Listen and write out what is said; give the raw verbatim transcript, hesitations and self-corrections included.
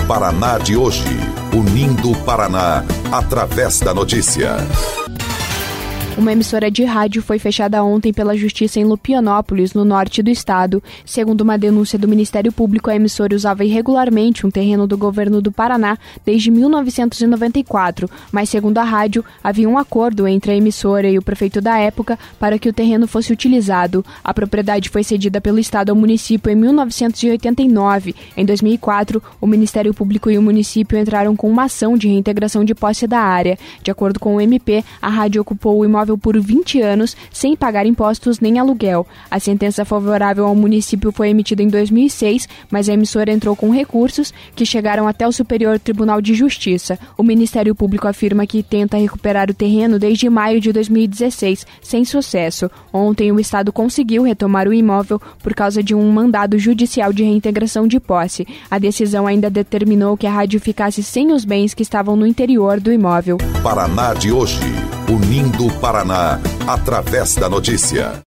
Paraná de hoje, unindo o Paraná através da notícia. Uma emissora de rádio foi fechada ontem pela Justiça em Lupianópolis, no norte do estado. Segundo uma denúncia do Ministério Público, a emissora usava irregularmente um terreno do governo do Paraná desde mil novecentos e noventa e quatro, mas segundo a rádio, havia um acordo entre a emissora e o prefeito da época para que o terreno fosse utilizado. A propriedade foi cedida pelo estado ao município em mil novecentos e oitenta e nove. Em dois mil e quatro, o Ministério Público e o município entraram com uma ação de reintegração de posse da área. De acordo com o M P, a rádio ocupou o imóvel por vinte anos, sem pagar impostos nem aluguel. A sentença favorável ao município foi emitida em dois mil e seis, mas a emissora entrou com recursos que chegaram até o Superior Tribunal de Justiça. O Ministério Público afirma que tenta recuperar o terreno desde maio de dois mil e dezesseis, sem sucesso. Ontem, o Estado conseguiu retomar o imóvel por causa de um mandado judicial de reintegração de posse. A decisão ainda determinou que a rádio ficasse sem os bens que estavam no interior do imóvel. Paraná de hoje, unindo o Paraná através da notícia.